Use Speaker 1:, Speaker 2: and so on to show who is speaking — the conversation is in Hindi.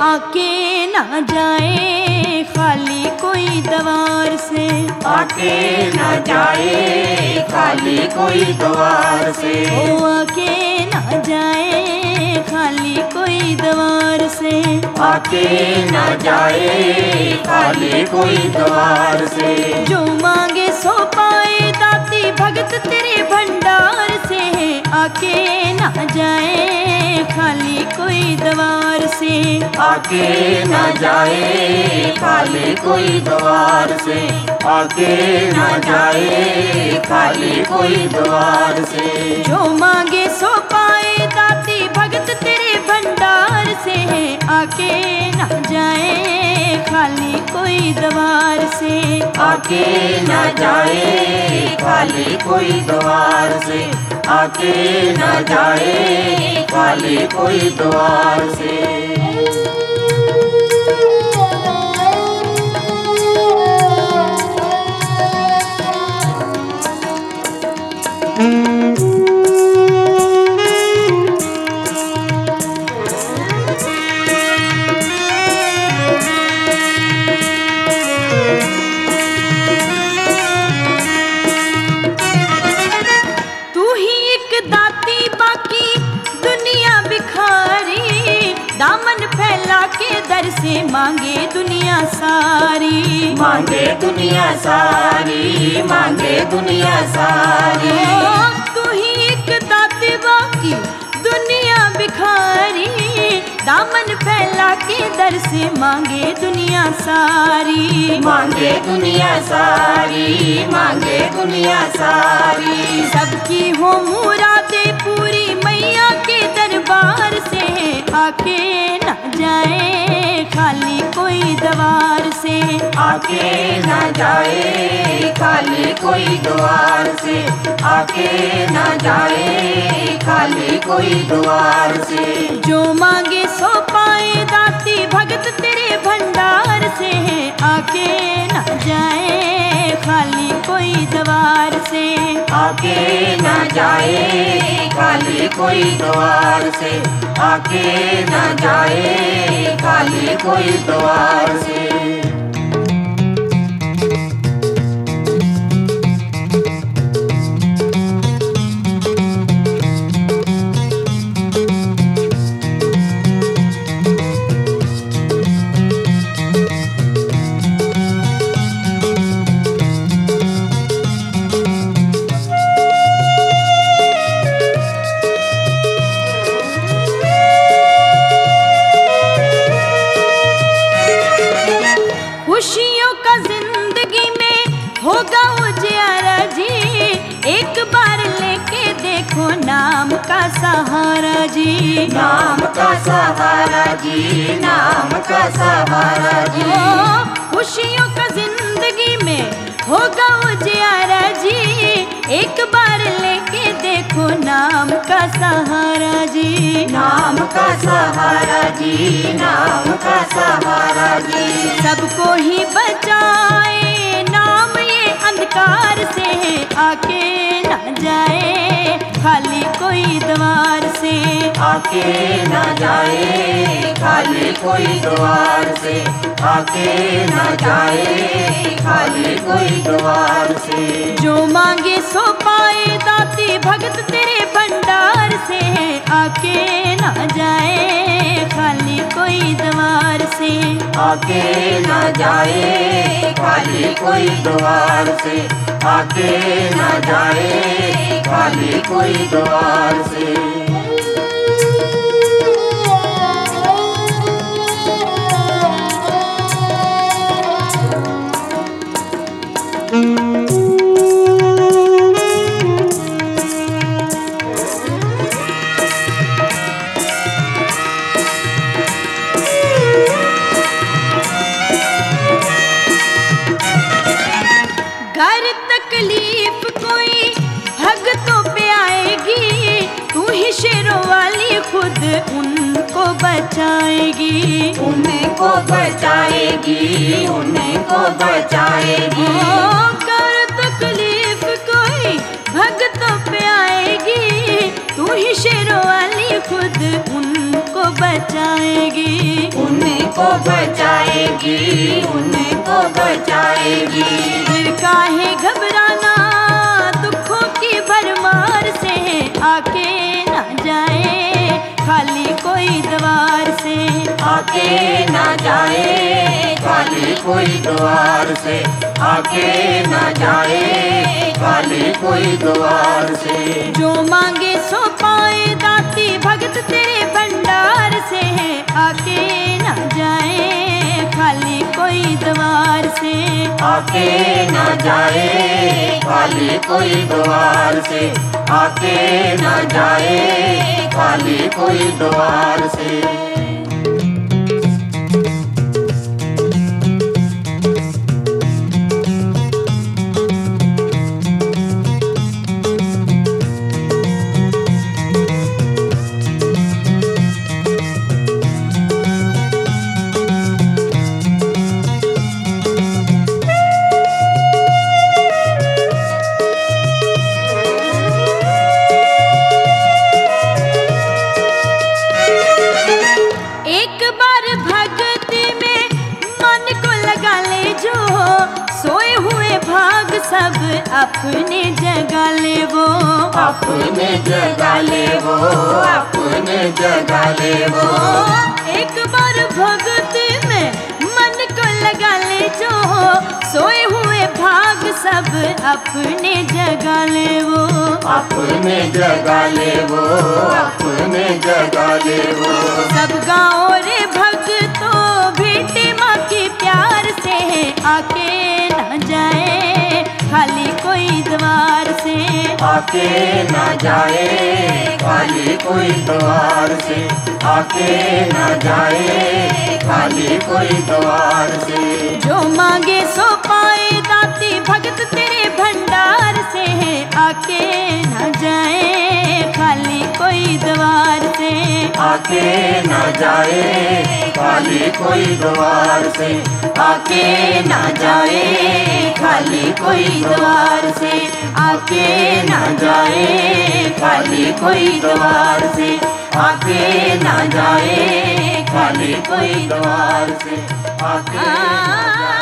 Speaker 1: आके ना जाए खाली कोई द्वार से,
Speaker 2: आके न जाए खाली कोई द्वार से,
Speaker 1: ओ आके ना जाए खाली कोई द्वार से,
Speaker 2: आके न जाए खाली कोई द्वार से।
Speaker 1: जो मांगे सो पाए दाती भगत तेरे भंडार से, आके ना जाए खाली कोई द्वार से,
Speaker 2: आके न जाए खाली कोई द्वार से, आके न जाए खाली कोई द्वार से।
Speaker 1: जो मांगे सो पाए दाती भगत तेरे भंडार से, आके ना जाए खाली कोई द्वार से,
Speaker 2: आके न जाए खाली कोई द्वार से, आके न जाए खाली कोई द्वार से।
Speaker 1: दामन फैला के दर से मांगे दुनिया सारी,
Speaker 2: मांगे दुनिया सारी, मांगे दुनिया सारी।
Speaker 1: तू ही एक दाते बाकी दुनिया बिखारी, दामन फैला के दर से मांगे दुनिया सारी,
Speaker 2: मांगे दुनिया सारी, मांगे दुनिया सारी।
Speaker 1: सबकी हो मुरादे पूरी मैया के दरबार से, आके न जाए खाली कोई द्वार से,
Speaker 2: आके न जाए खाली कोई द्वार से, आके न जाए खाली कोई द्वार से।
Speaker 1: जो मांगे सो पाए दाती भगत तेरे भंडार से, आके न जाए खाली कोई द्वार से,
Speaker 2: आके न जाए खाली कोई द्वार से, आके न जाए खाली कोई द्वार से।
Speaker 1: खुशियों का जिंदगी में होगा उजियारा जी, एक बार लेके देखो नाम का सहारा जी,
Speaker 2: नाम का सहारा जी, नाम का सहारा जी।
Speaker 1: खुशियों का जिंदगी में होगा उजियारा जी, एक बार लेके देखो नाम का सहारा जी,
Speaker 2: नाम का सहारा जी, नाम का सहारा जी।
Speaker 1: सबको ही बचाए नाम ये अंधकार से, आके न जाए खाली कोई द्वार से,
Speaker 2: आके न जाए खाली कोई द्वार से, आके न जाए खाली कोई द्वार से।
Speaker 1: जो मांगे सो पाए दाती भगत तेरे भंडार से, आके न जाए खाली कोई द्वार से,
Speaker 2: आके न जाए खाली कोई द्वार से, आके न जाए खाली कोई द्वार से।
Speaker 1: घर तकलीफ कोई भगतों पे आएगी, तू ही शेरों वाली खुद उनको बचाएगी,
Speaker 2: उनको बचाएगी, उनको बचाएगी।
Speaker 1: कर तकलीफ कोई भगतों पे आएगी, तू ही शेरों वाली खुद उनको बचाएगी,
Speaker 2: उनको उनको बचाएगी, उनको बचाएगी।
Speaker 1: फिर काहे घबराना दुखों की भरमार से, आके ना जाए खाली कोई द्वार से,
Speaker 2: आके ना जाए खाली कोई द्वार से, आके ना जाए खाली कोई द्वार से।
Speaker 1: जो मांगे सो पाए दाती भगत तेरे भंडार से, आके ना जाए खाली कोई द्वार से,
Speaker 2: आके ना जाए खाली कोई द्वार से, आके ना जाए खाली कोई द्वार से।
Speaker 1: एक बार भक्ति में मन को लगा ले, जो सोए हुए भाग सब अपने जगा ले वो,
Speaker 2: अपने जगा ले वो, अपने जगा ले वो।
Speaker 1: एक बार भक्ति में मन को लगा ले, जो सोए हुए भाग सब अपने जगा ले वो,
Speaker 2: अपने जगा ले वो, अपने जगा ले वो।
Speaker 1: सब गाँव रे भक्तों बेटी माँ के प्यार से, आके न जाए खाली कोई द्वार से,
Speaker 2: आके ना जाए खाली कोई द्वार से, आके ना जाए खाली कोई द्वार से।
Speaker 1: जो मांगे सो पाए दाती भगत तेरे भंडार से, आके न जाए खाली कोई द्वार से,
Speaker 2: आके ना जाए खाली कोई द्वार से, आके ना जाए खाली कोई द्वार से, आके ना जाए खाली कोई द्वार से, आके ना जाए खाली कोई द्वार से, आके ना जाए।